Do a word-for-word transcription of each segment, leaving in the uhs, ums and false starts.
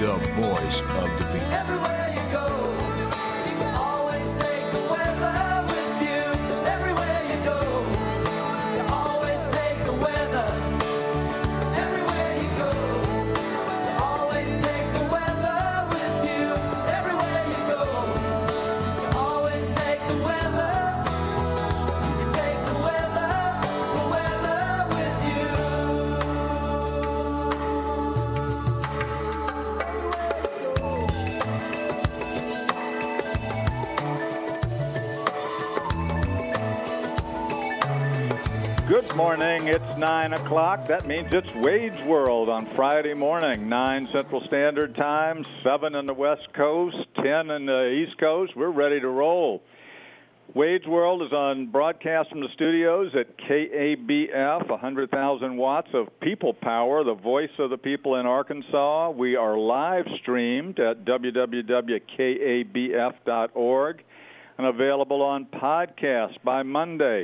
the voice of the people. Everywhere you go, you can always take the weather with you. Everywhere you go, you always take the weather. Everywhere you go, you always take the weather with you. Everywhere you go, you always take the weather. You take the weather, the weather with you. Good morning. It's nine o'clock. That means it's Wade's World on Friday morning, nine Central Standard Time, seven on the West Coast, ten on the East Coast. We're ready to roll. Wade's World is on broadcast from the studios at K A B F, one hundred thousand watts of people power, the voice of the people in Arkansas. We are live streamed at w w w dot k a b f dot org and available on podcast by Monday.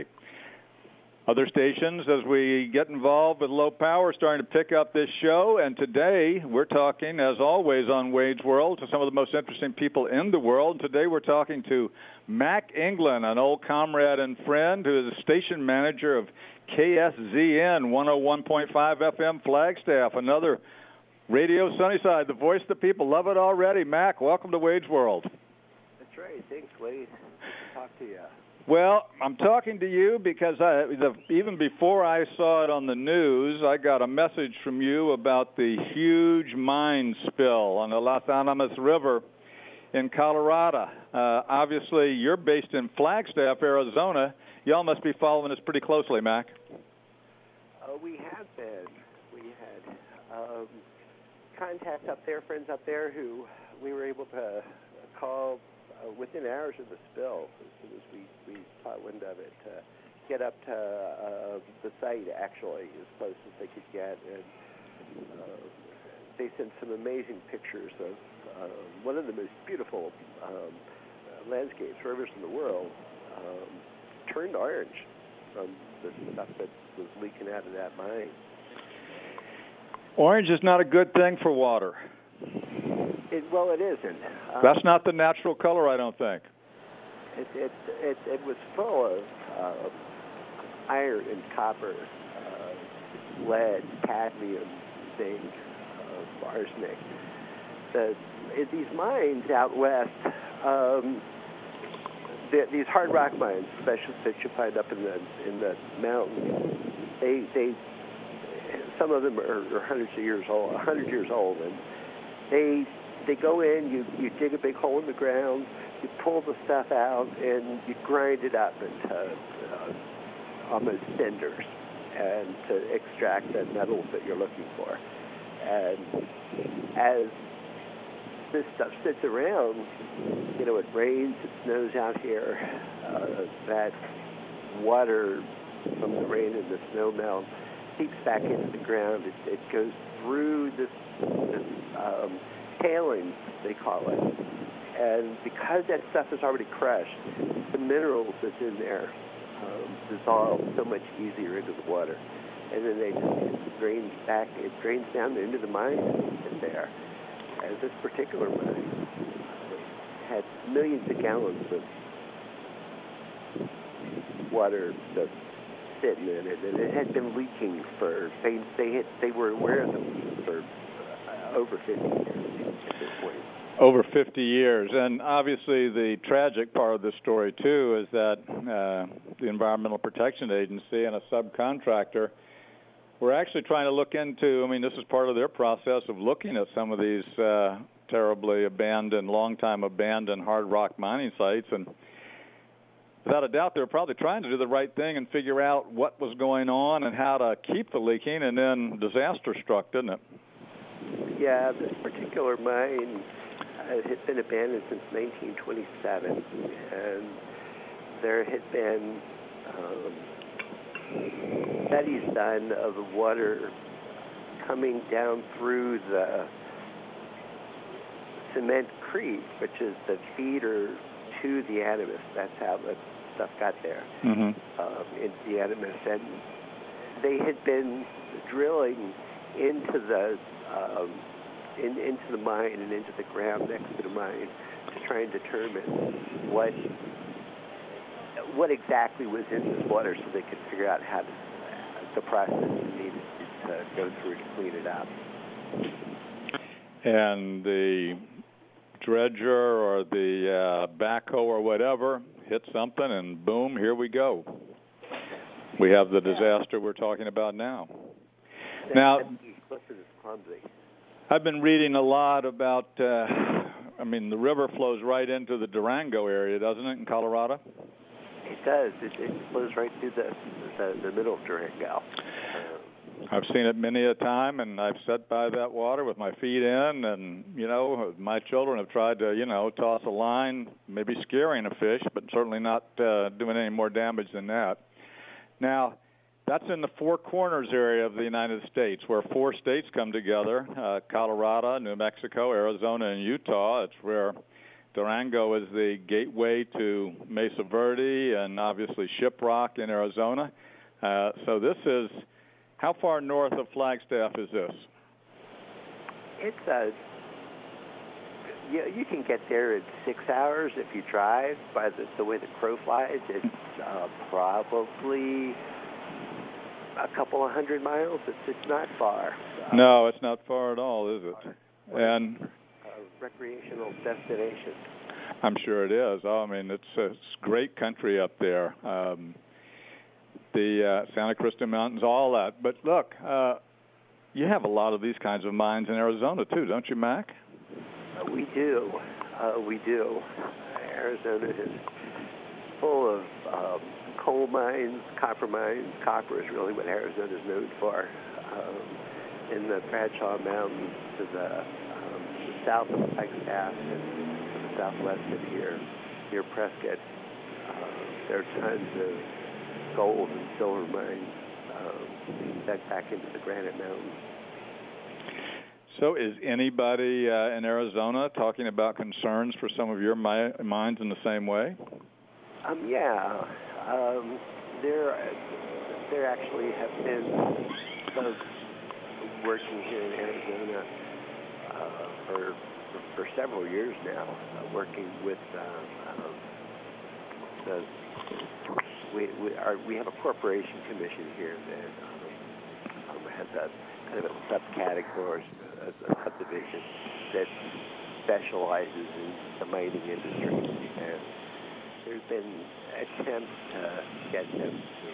Other stations, as we get involved with low power, starting to pick up this show. And today we're talking, as always on Wade's World, to some of the most interesting people in the world. Today we're talking to Mac England, an old comrade and friend who is a station manager of K S Z N one oh one point five F M Flagstaff, another Radio Sunnyside, the voice of the people. Love it already. Mac, welcome to Wade's World. That's right. Thanks, Wade. Good to talk to you. Well, I'm talking to you because I, the, even before I saw it on the news, I got a message from you about the huge mine spill on the Las Animas River in Colorado. Uh, obviously, you're based in Flagstaff, Arizona. Y'all must be following this pretty closely, Mac. Uh, we have been. We had um, contacts up there, friends up there who we were able to call Uh, within hours of the spill, as soon as we, we caught wind of it, to get up to uh, the site, actually, as close as they could get. And uh, they sent some amazing pictures of uh, one of the most beautiful um, uh, landscapes, rivers in the world, um, turned orange from the stuff that was leaking out of that mine. Orange is not a good thing for water. It, well, it isn't. Um, That's not the natural color, I don't think. It it it, it was full of uh, iron and copper, uh, lead, cadmium, zinc, uh, arsenic. The, in these mines out west, um, the, these hard rock mines, especially that you find up in the in the mountains, they they some of them are, are hundreds of years old, a hundred years old, and they. They go in, you, you dig a big hole in the ground, you pull the stuff out, and you grind it up into uh, almost cinders and to extract the metals that you're looking for. And as this stuff sits around, you know, it rains, it snows out here, uh, that water from the rain and the snow melt seeps back into the ground. It, it goes through this, this um, tailings, they call it. And because that stuff is already crushed, the minerals that's in there um, dissolve so much easier into the water. And then they just drain back, it drains down into the mine in there. And this particular mine had millions of gallons of water just sitting in it, and it had been leaking for, they, they, had, they were aware of them for uh, over fifty years at this point. Over fifty years. And obviously the tragic part of this story, too, is that uh, the Environmental Protection Agency and a subcontractor were actually trying to look into, I mean, this is part of their process of looking at some of these uh, terribly abandoned, long-time abandoned hard rock mining sites. And without a doubt, they were probably trying to do the right thing and figure out what was going on and how to keep the leaking, and then disaster struck, didn't it? Yeah, this particular mine uh, had been abandoned since nineteen twenty-seven, and there had been um, studies done of the water coming down through the Cement Creek, which is the feeder to the Animas. That's how the stuff got there, mm-hmm. um, into the Animas. And they had been drilling into the um, in, into the mine and into the ground next to the mine to try and determine what what exactly was in this water, so they could figure out how to, the process needed to go through to clean it up. And the dredger or the uh, backhoe or whatever hit something, and boom, here we go. We have the disaster we're talking about now. That, now, Clifford is clumsy. I've been reading a lot about, uh, I mean, the river flows right into the Durango area, doesn't it, in Colorado? It does. It, it flows right through the, the, the middle of Durango. I've seen it many a time, and I've sat by that water with my feet in, and, you know, my children have tried to, you know, toss a line, maybe scaring a fish, but certainly not uh, doing any more damage than that. Now, that's in the Four Corners area of the United States, where four states come together, uh, Colorado, New Mexico, Arizona, and Utah. It's where Durango is the gateway to Mesa Verde and obviously Shiprock in Arizona. Uh, so this is, how far north of Flagstaff is this? It's a, you, you can get there in six hours if you drive by the, the way the crow flies. It's uh, probably a couple of hundred miles. It's, it's not far. Uh, no, it's not far at all, is it? And a recreational destination. I'm sure it is. Oh, I mean, it's, it's great country up there. Um, the uh, Santa Cruz Mountains, all that. But look, uh, you have a lot of these kinds of mines in Arizona too, don't you, Mac? Uh, we do. Uh, we do. Arizona is full of um, coal mines, copper mines. Copper is really what Arizona is known for. Um, in the Bradshaw Mountains to the, um, the south of Flagstaff and to the southwest of here, near Prescott, uh, there are tons of gold and silver mines um, dug back into the Granite Mountains. So is anybody uh, in Arizona talking about concerns for some of your mi- mines in the same way? Um, yeah. Um, there, there actually have been folks working here in Arizona uh, for, for for several years now, uh, working with um, um, the we we are we have a corporation commission here that um, um, has a kind of a subcategory, a, a subdivision that specializes in the mining industry, and there's been attempts to get them to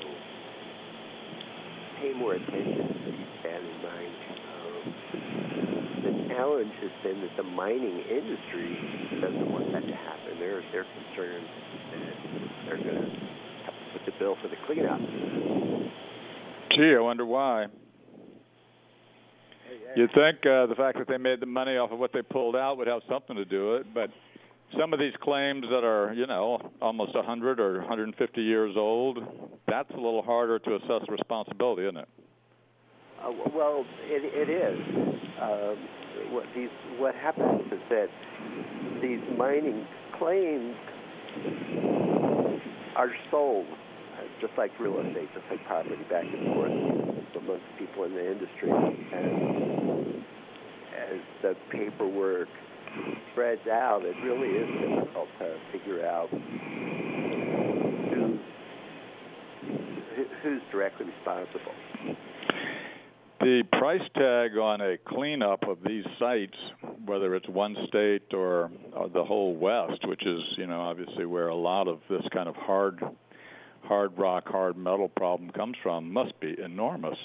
pay more attention to these abandoned mines. Um, the challenge has been that the mining industry doesn't want that to happen. They're they're concerned that they're going to have to put the bill for the cleanup. Gee, I wonder why. You'd think uh, the fact that they made the money off of what they pulled out would have something to do with it, but some of these claims that are, you know, almost one hundred or one hundred fifty years old, that's a little harder to assess responsibility, isn't it? Uh, well, it, it is. Um, what, these, what happens is that these mining claims are sold, uh, just like real estate, just like property, back and forth amongst people in the industry. And as the paperwork spreads out, it really is difficult to figure out who, who's directly responsible. The price tag on a cleanup of these sites, whether it's one state or, or the whole West, which is, you know, obviously where a lot of this kind of hard, hard rock, hard metal problem comes from, must be enormous.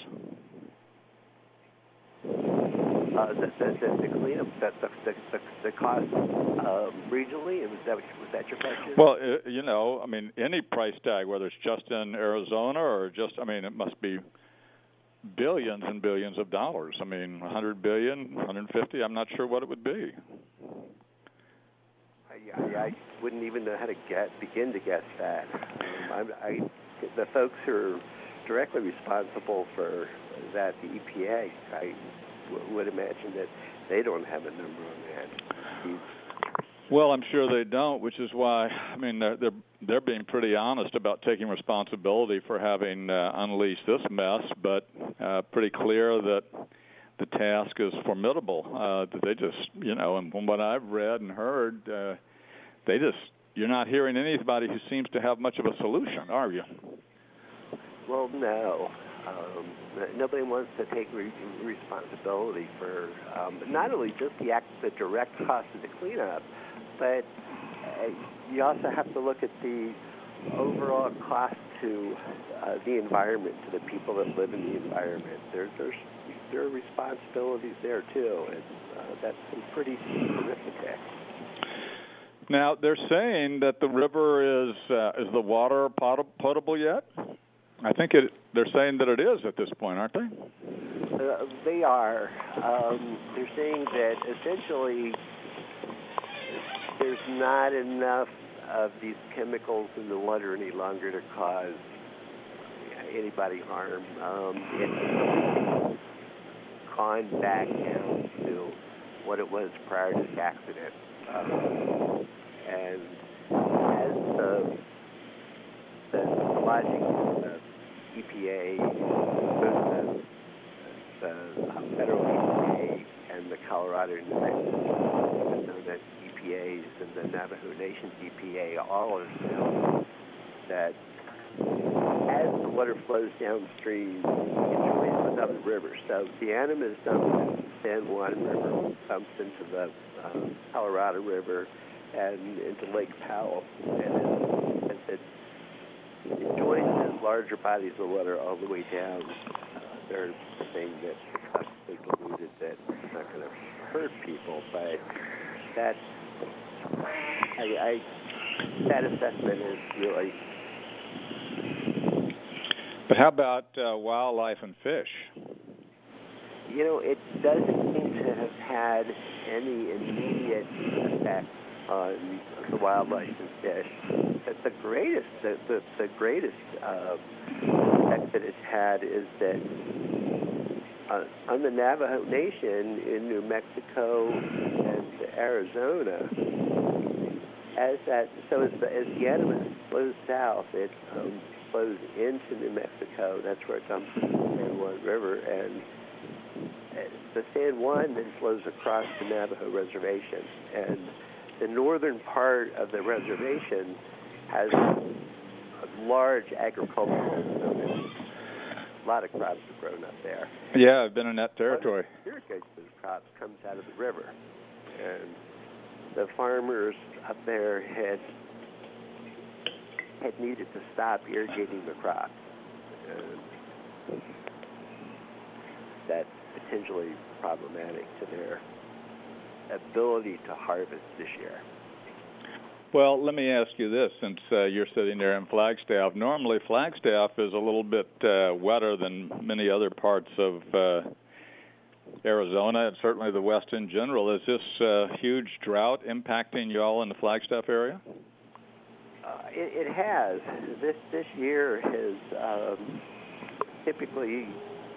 Uh, the, the, the, the cleanup, the, the, the, the cost um, regionally, was that, was that your question? Well, uh, you know, I mean, any price tag, whether it's just in Arizona or just, I mean, it must be billions and billions of dollars. I mean, one hundred billion, one hundred fifty, I'm not sure what it would be. I, I, I wouldn't even know how to get, begin to guess that. Um, I, I, the folks who are directly responsible for that, the E P A, I w- would imagine that they don't have a number on that. Well, I'm sure they don't, which is why, I mean, they're they're, they're being pretty honest about taking responsibility for having uh, unleashed this mess, but uh, pretty clear that the task is formidable. Uh, that they just, you know, and from what I've read and heard, uh, they just, you're not hearing anybody who seems to have much of a solution, are you? Well, no. Um, nobody wants to take re- responsibility for um, not only just the act, the direct cost of the cleanup, but uh, you also have to look at the overall cost to uh, the environment, to the people that live in the environment. There, there's there are responsibilities there too, and uh, that's pretty significant. Now they're saying that the river is uh, is the water pot- potable yet? I think it. They're saying that it is at this point, aren't they? Uh, they are. Um, they're saying that essentially there's not enough of these chemicals in the water any longer to cause anybody harm. Um, it's gone back down to what it was prior to the accident. Um, and as the, the logic of the E P A, both the, the federal E P A and the Colorado and New Mexico E P As and the Navajo Nation E P A all assume that as the water flows downstream, it joins with other rivers. So the Animas dumps into the San Juan River, dumps into the uh, Colorado River, and into Lake Powell. And as it, it joins those larger bodies of water all the way down, uh, they're saying that because they diluted that it's not going to hurt people, but that I, I that assessment is really. But how about uh, wildlife and fish? You know, it doesn't seem to have had any immediate effect on the wildlife and fish. But the greatest, the, the, the greatest uh, effect that it's had is that uh, on the Navajo Nation in New Mexico and Arizona, as that so as the, as the Animas flows south, it um, flows into New Mexico. That's where it dumps into the San Juan River, and the San Juan then flows across the Navajo Reservation. And the northern part of the reservation has a large agricultural zone. A lot of crops have grown up there. Yeah, I've been in that territory. What irrigates those crops comes out of the river. And the farmers up there had had needed to stop irrigating the crops. And that's potentially problematic to their ability to harvest this year. Well, let me ask you this, since uh, you're sitting there in Flagstaff. Normally, Flagstaff is a little bit uh, wetter than many other parts of uh, Arizona, and certainly the West in general. Is this uh, huge drought impacting you all in the Flagstaff area? Uh, it, it has. This this year has um, typically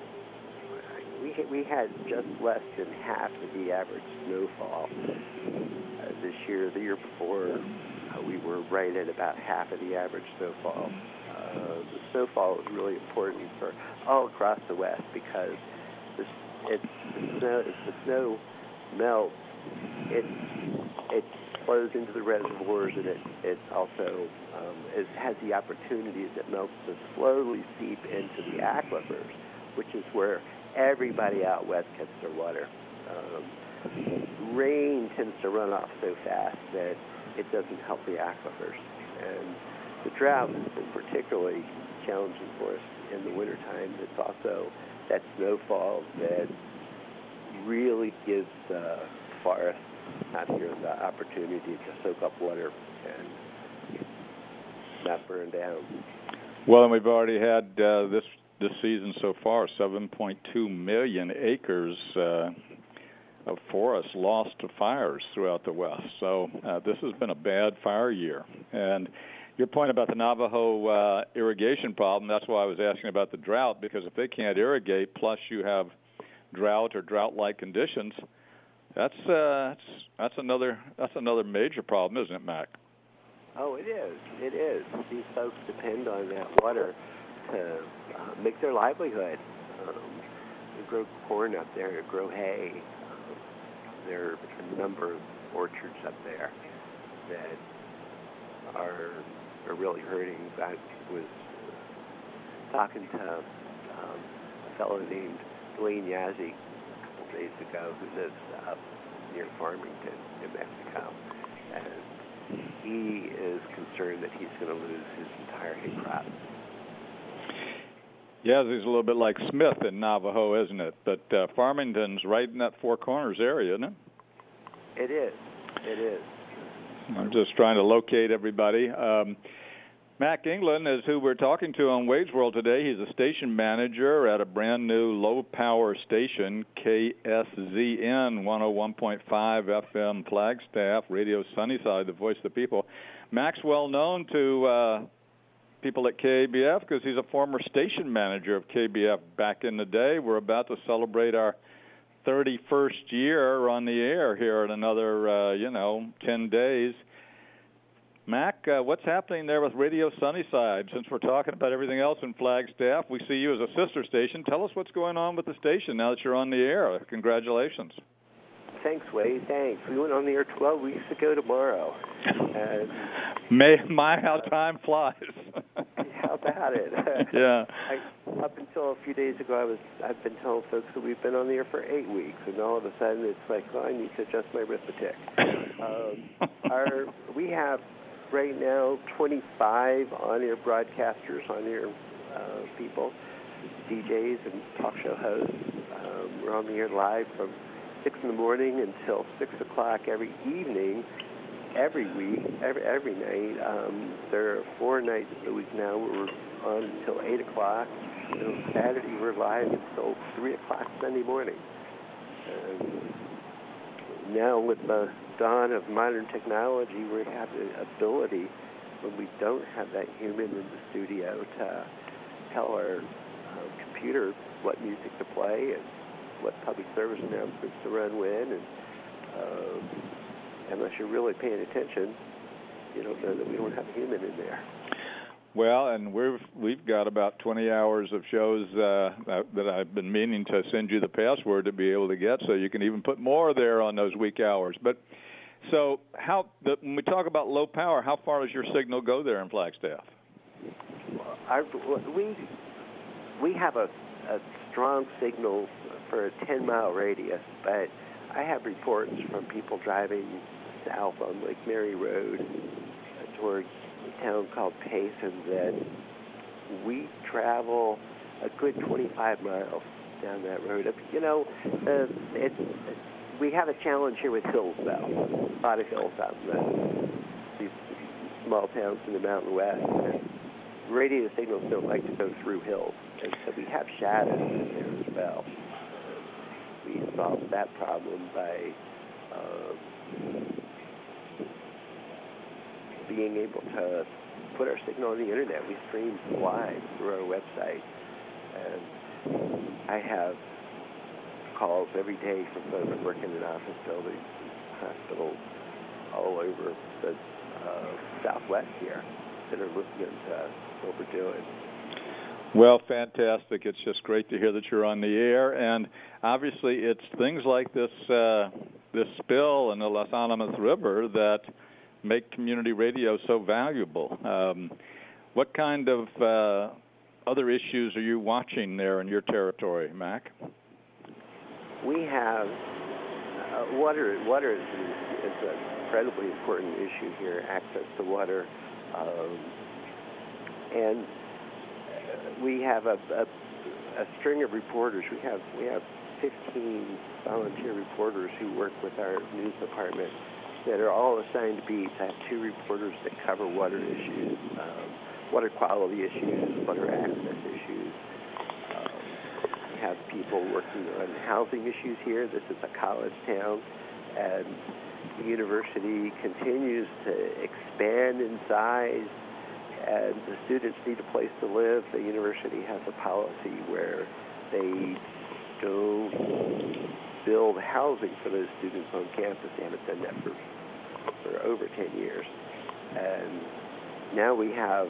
we we had just less than half of the average snowfall uh, this year. The year before, uh, we were right at about half of the average snowfall. Uh, the snowfall is really important for all across the West because the, it's the snow as the snow melts, it it flows into the reservoirs, and it it also um, it has the opportunity as it melts to slowly seep into the aquifers, which is where everybody out west gets their water. Um, rain tends to run off so fast that it doesn't help the aquifers, and the drought has been particularly challenging for us in the wintertime. It's also that snowfall that really gives the forest out here the opportunity to soak up water and not burn down. Well, and we've already had uh, this this season so far, seven point two million acres uh, of forest lost to fires throughout the West. So uh, this has been a bad fire year. And your point about the Navajo uh, irrigation problem, that's why I was asking about the drought, because if they can't irrigate, plus you have drought or drought-like conditions, that's uh, that's that's another that's another major problem, isn't it, Mac? Oh, it is. It is. These folks depend on that water to uh, make their livelihood. Um, grow corn up there, to grow hay. Um, there are a number of orchards up there that are are really hurting. I was talking to um, a fellow named Dwayne Yazzie a couple of days ago who lives up near Farmington, New Mexico, and he is concerned that he's going to lose his entire hay crop. Yazzie's a little bit like Smith in Navajo, isn't it? But uh, Farmington's right in that Four Corners area, isn't it? It is. It is. I'm just trying to locate everybody. Um, Mac England is who we're talking to on Wage World today. He's a station manager at a brand new low-power station, K S Z N one oh one point five F M Flagstaff, Radio Sunnyside, the voice of the people. Mac's well known to uh, people at K A B F because he's a former station manager of K B F back in the day. We're about to celebrate our thirty-first year on the air here in another, uh, you know, ten days. Mac, uh, what's happening there with Radio Sunnyside? Since we're talking about everything else in Flagstaff, we see you as a sister station. Tell us what's going on with the station now that you're on the air. Congratulations. Thanks, Wade. Thanks. We went on the air twelve weeks ago tomorrow. And May, my, how time flies. how about it? Yeah. I, up until a few days ago, I was, I've been telling folks that we've been on the air for eight weeks, and all of a sudden it's like, well, I need to adjust my arithmetic. um, our, we have right now twenty-five on-air broadcasters, on-air uh, people, D Js and talk show hosts. Um, we're on the air live from six in the morning until six o'clock every evening, every week, every every night. Um, there are four nights a week now where we're on until eight o'clock. And on Saturday we're live until three o'clock Sunday morning. Um, now with the dawn of modern technology, we have the ability, when we don't have that human in the studio, to tell our uh, computer what music to play and what public service announcements to run when, and um, unless you're really paying attention, you don't know that we don't have a human in there. Well, and we've we've got about twenty hours of shows uh, that I've been meaning to send you the password to be able to get, so you can even put more there on those week hours. But so, how the, when we talk about low power, how far does your signal go there in Flagstaff? Well, our, we we have a, a strong signal for a ten-mile radius, but I have reports from people driving south on Lake Mary Road uh, towards a town called Payson that we travel a good twenty-five miles down that road. You know, uh, it's, it's, we have a challenge here with hills, though. A lot of hills out in the, these small towns in the Mountain West. And radio signals don't like to go through hills, and so we have shadows in there as well. We solved that problem by uh, being able to put our signal on the internet. We stream live through our website, and I have calls every day from folks working in office buildings, hospitals all over the uh, Southwest here that are listening to what we're doing. Well, fantastic. It's just great to hear that you're on the air, and obviously it's things like this uh, this spill in the Las Animas River that make community radio so valuable. Um, what kind of uh, other issues are you watching there in your territory, Mac? We have uh, water. Water is, is an incredibly important issue here. Access to water, um, and we have a, a, a string of reporters. We have we have fifteen volunteer reporters who work with our news department that are all assigned beats. I have two reporters that cover water issues, um, water quality issues, water access issues. Um, we have people working on housing issues here. This is a college town, and the university continues to expand in size, and the students need a place to live. The university has a policy where they don't build housing for those students on campus. They haven't done that for, for over ten years. And now we have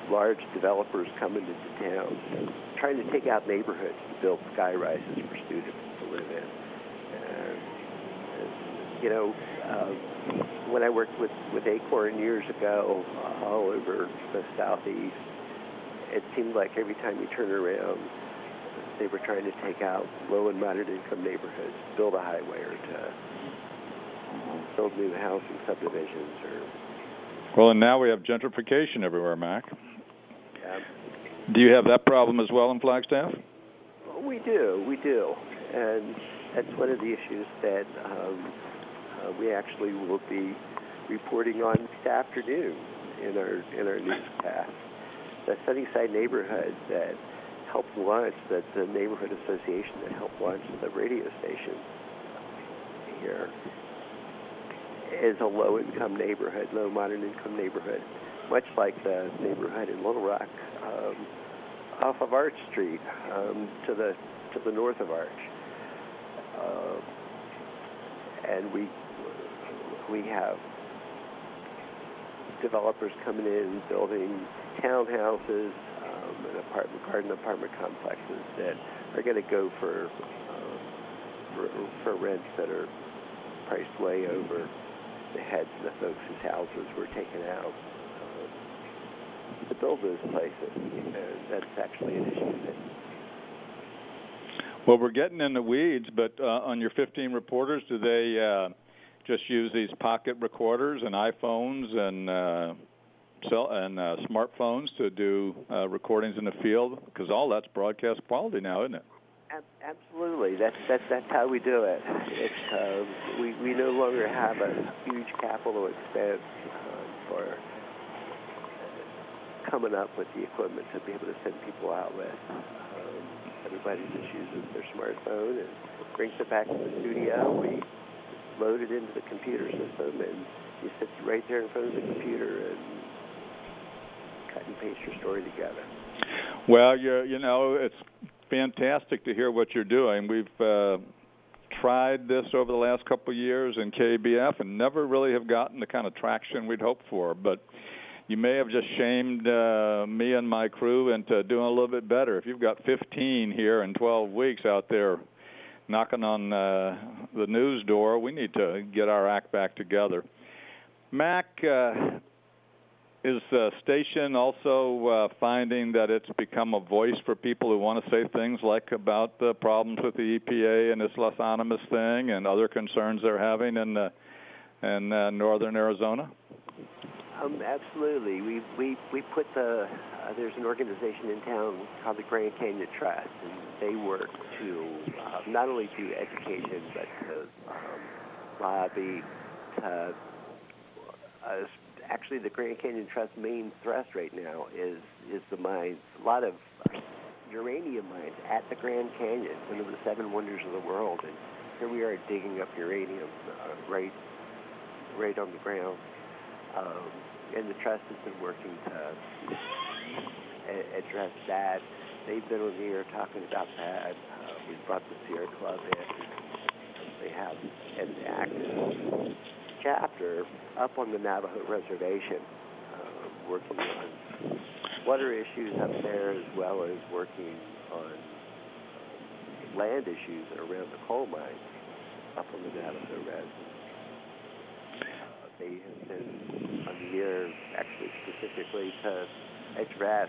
large developers coming into town, trying to take out neighborhoods to build sky rises for students to live in. And, and, you know, uh, when I worked with, with Acorn years ago, uh, all over the southeast, it seemed like every time you turn around, they were trying to take out low and moderate income neighborhoods, build a highway, or to build new housing subdivisions. Or Well, and now we have gentrification everywhere, Mac. yeah. Do you have that problem as well in Flagstaff? We do, we do, and that's one of the issues that um, uh, we actually will be reporting on this afternoon in our in our newscast. The Sunnyside neighborhood that helped launch, that the neighborhood association that helped launch the radio station here, is a low-income neighborhood, low modern income neighborhood, much like the neighborhood in Little Rock, um, off of Arch Street, um, to the to the north of Arch, uh, and we we have developers coming in building townhouses um, and apartment garden apartment complexes that are going to go for, uh, for for rents that are priced way over the heads of the folks whose houses were taken out uh, to build those places. And that's actually an issue that. Well, we're getting in the weeds, but uh, on your fifteen reporters, do they uh, just use these pocket recorders and iPhones and uh, cell and uh, smartphones to do uh, recordings in the field? Because all that's broadcast quality now, isn't it? Absolutely, that's that's that's how we do it. It's uh, we we no longer have a huge capital expense uh, for coming up with the equipment to be able to send people out with. Um, everybody just uses their smartphone and brings it back to the studio. We load it into the computer system, and you sit right there in front of the computer and cut and paste your story together. Well, you you know it's fantastic to hear what you're doing. We've uh, tried this over the last couple of years in K B F and never really have gotten the kind of traction we'd hoped for. But you may have just shamed uh, me and my crew into doing a little bit better. If you've got fifteen here in twelve weeks out there knocking on uh, the news door, we need to get our act back together. Mac, uh, is the station also uh, finding that it's become a voice for people who want to say things like about the problems with the E P A and this Los Animas thing and other concerns they're having in uh, in uh, northern Arizona? Um, absolutely. We we we put the uh, there's an organization in town called the Grand Canyon Trust, and they work to uh, not only do education but to um, lobby to uh, actually, the Grand Canyon Trust's main thrust right now is is the mines. A lot of uranium mines at the Grand Canyon, one of the seven wonders of the world. And here we are digging up uranium uh, right right on the ground. Um, and the trust has been working to a- address that. They've been on the air talking about that. Uh, we brought the Sierra Club in. They have an active chapter up on the Navajo Reservation, uh, working on water issues up there as well as working on land issues around the coal mines up on the Navajo Res. Uh, they have been on the air actually specifically to address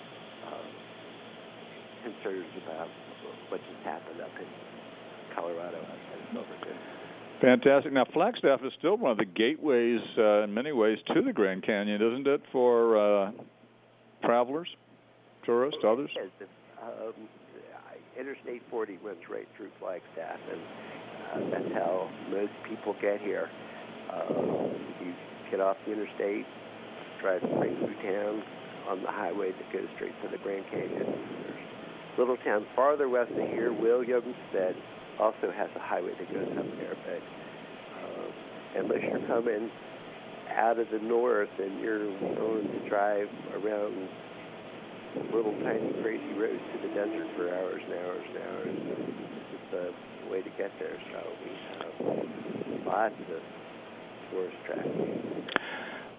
uh, concerns about what just happened up in Colorado outside of Silverton. Fantastic. Now, Flagstaff is still one of the gateways, uh, in many ways, to the Grand Canyon, isn't it, for uh, travelers, tourists, others? Yes, um, Interstate forty runs right through Flagstaff, and uh, that's how most people get here. Uh, you get off the interstate, drive straight through town on the highway that goes straight to the Grand Canyon. There's little towns farther west of here, Williams, that also has a highway that goes up there, but uh, unless you're coming out of the north and you're going to drive around little tiny crazy roads to the desert for hours and hours and hours, this is the way to get there. So we have lots of tourist traffic.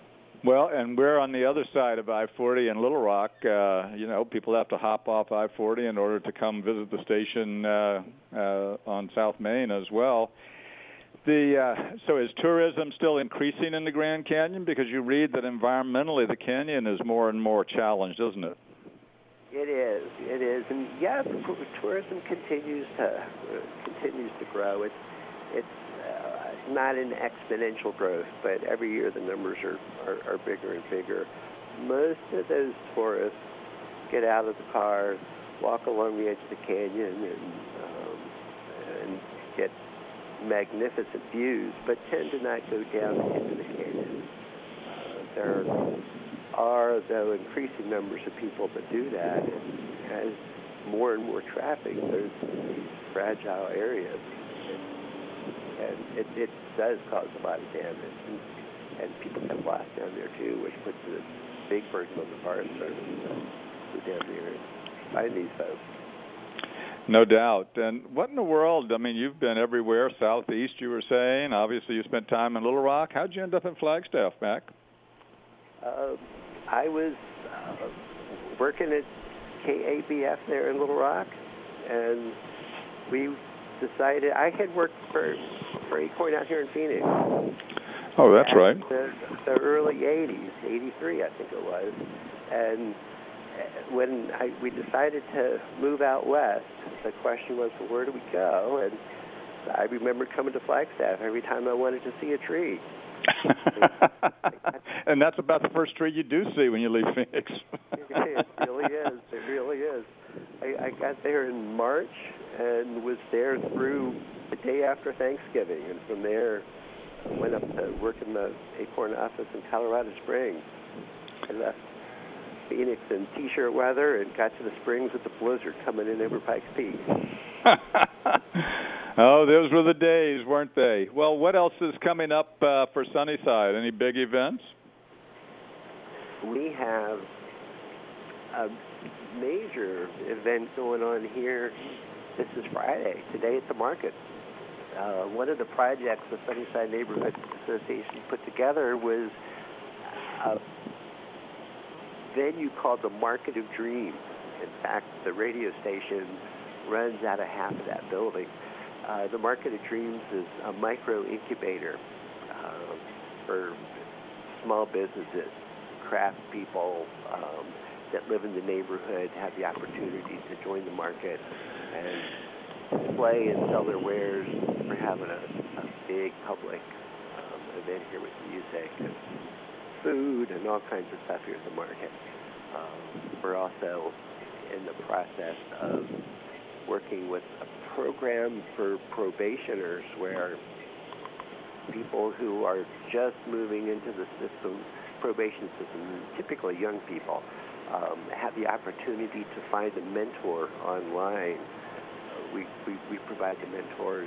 Well, and we're on the other side of I forty in Little Rock. Uh, you know, people have to hop off I forty in order to come visit the station uh, uh, on South Main as well. The uh, so is tourism still increasing in the Grand Canyon? Because you read that environmentally the canyon is more and more challenged, isn't it? It is. It is, and yes, tourism continues to uh, continues to grow. It's it's uh, not an exponential growth, but every year the numbers are, are, are bigger and bigger. Most of those tourists get out of the car, walk along the edge of the canyon, and um, and get magnificent views, but tend to not go down into the canyon. Uh, there are, though, increasing numbers of people that do that, and as more and more traffic goes to these fragile areas, and, and it, it does cause a lot of damage, and, and people get lost down there too, which puts a big burden on the Forest Service to go down there and find these folks. No doubt. And what in the world, I mean, you've been everywhere, southeast, you were saying. Obviously, you spent time in Little Rock. How'd you end up in Flagstaff, Mac? Uh, I was uh, working at K A B F there in Little Rock, and we decided, I had worked for, for Acorn out here in Phoenix. Oh, that's right. The, the early eighties, eighty-three, I think it was. And when I, we decided to move out west, the question was, well, where do we go? And I remember coming to Flagstaff every time I wanted to see a tree. And that's about the first tree you do see when you leave Phoenix. It really is. It really is. I, I got there in March and was there through the day after Thanksgiving. And from there, I went up to work in the Acorn office in Colorado Springs. I left Phoenix in T-shirt weather and got to the Springs with the blizzard coming in over Pikes Peak. Oh, those were the days, weren't they? Well, what else is coming up uh, for Sunnyside? Any big events? We have a major event going on here. This is Friday, today at the market. Uh, one of the projects the Sunnyside Neighborhood Association put together was a venue called the Market of Dreams. In fact, the radio station runs out of half of that building. Uh, the Market of Dreams is a micro incubator uh, for small businesses, craft people um, that live in the neighborhood have the opportunity to join the market and display and sell their wares. We're having a, a big public um, event here with music and food and all kinds of stuff here at the market. Um, we're also in the process of working with a program for probationers where people who are just moving into the system, probation system, typically young people, um, have the opportunity to find a mentor online. Uh, we, we, we provide the mentors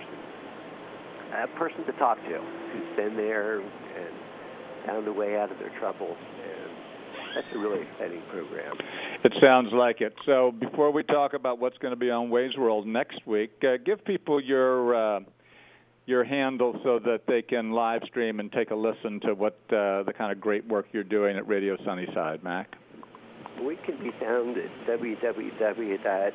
and a person to talk to who's been there and found a way out of their troubles. And that's a really exciting program. It sounds like it. So before we talk about what's going to be on Wade's World next week, uh, give people your uh, your handle so that they can live stream and take a listen to what uh, the kind of great work you're doing at Radio Sunnyside, Mac. We can be found at w w w dot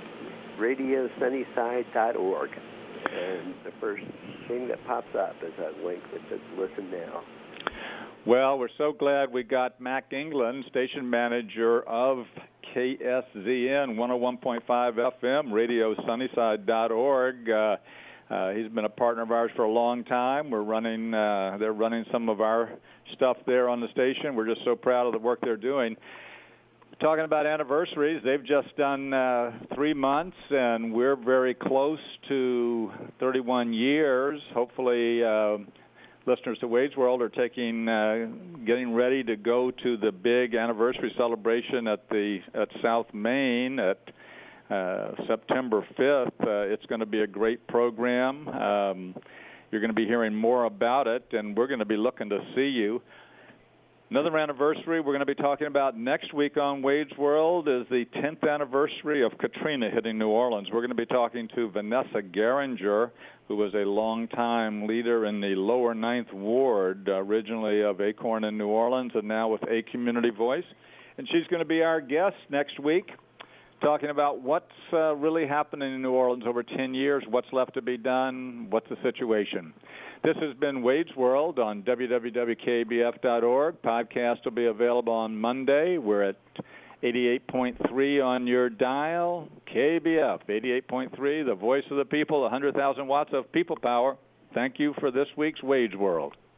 radio sunnyside dot org. And the first thing that pops up is a link that says Listen Now. Well, we're so glad we got Mac England, station manager of K S Z N one oh one point five F M, radio sunnyside dot org. Uh, uh, he's been a partner of ours for a long time. We're running, uh, they're running some of our stuff there on the station. We're just so proud of the work they're doing. Talking about anniversaries, they've just done uh, three months, and we're very close to thirty-one years. Hopefully, uh, listeners to Wade's World are taking, uh, getting ready to go to the big anniversary celebration at the at South Main at uh, September fifth. Uh, it's going to be a great program. Um, you're going to be hearing more about it, and we're going to be looking to see you. Another anniversary we're going to be talking about next week on Wade's World is the tenth anniversary of Katrina hitting New Orleans. We're going to be talking to Vanessa Geringer who was a longtime leader in the lower ninth ward, uh, originally of Acorn in New Orleans and now with A Community Voice. And she's going to be our guest next week, talking about what's uh, really happening in New Orleans over ten years, what's left to be done, what's the situation. This has been Wade's World on w w w dot k b f dot org. Podcast will be available on Monday. We're at eighty-eight point three on your dial. K B F, eighty-eight point three, the voice of the people, one hundred thousand watts of people power. Thank you for this week's Wade's World.